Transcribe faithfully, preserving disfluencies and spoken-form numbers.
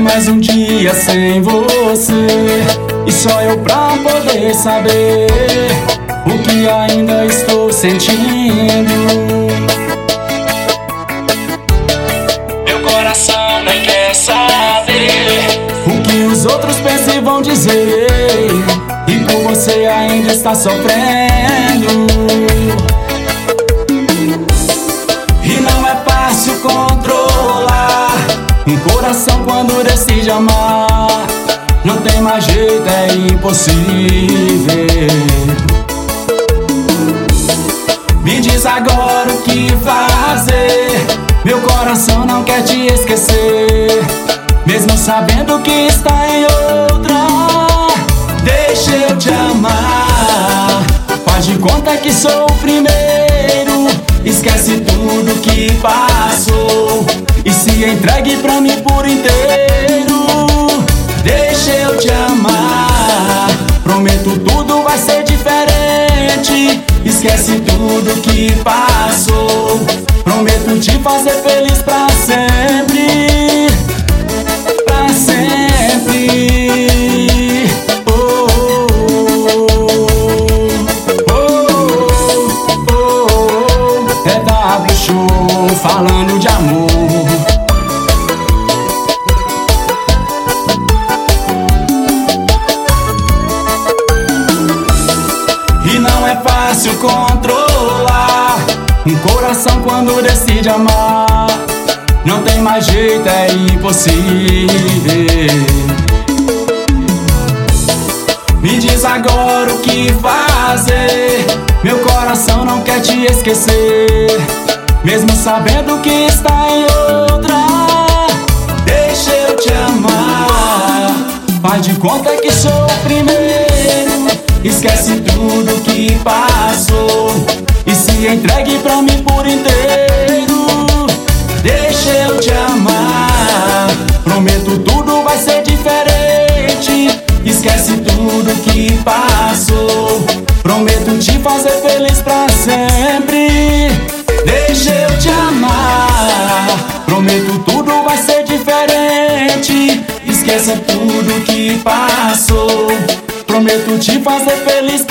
mais um dia sem você, e só eu pra poder saber o que ainda estou sentindo. Meu coração nem quer saber o que os outros pensam e vão dizer, e por você ainda está sofrendo. E não é fácil controlar um coração quando decide amar. Não tem mais jeito, é impossível. Me diz agora o que fazer. Meu coração não quer te esquecer, mesmo sabendo que está em outra. Deixa eu te amar, faz de conta que sou o primeiro. Esquece tudo que passou e se entregue pra mim por inteiro. Deixa eu te amar, prometo tudo vai ser diferente. Esquece tudo que passou, prometo te fazer feliz pra sempre. Pra sempre. Oh, oh, oh, oh, oh. É W Show falando de amor. E não é fácil controlar um coração quando decide amar. Não tem mais jeito, é impossível. Me diz agora o que fazer. Meu coração não quer te esquecer, mesmo sabendo que está em outra. Deixa eu te amar, faz de conta que sou o primeiro. Esquece tudo que passou e se entregue pra mim por inteiro. Deixa eu te amar, prometo tudo vai ser diferente. Esquece tudo que passou, prometo te fazer feliz pra sempre. Deixa eu te amar, prometo tudo vai ser diferente. Esquece tudo que passou, prometo te fazer feliz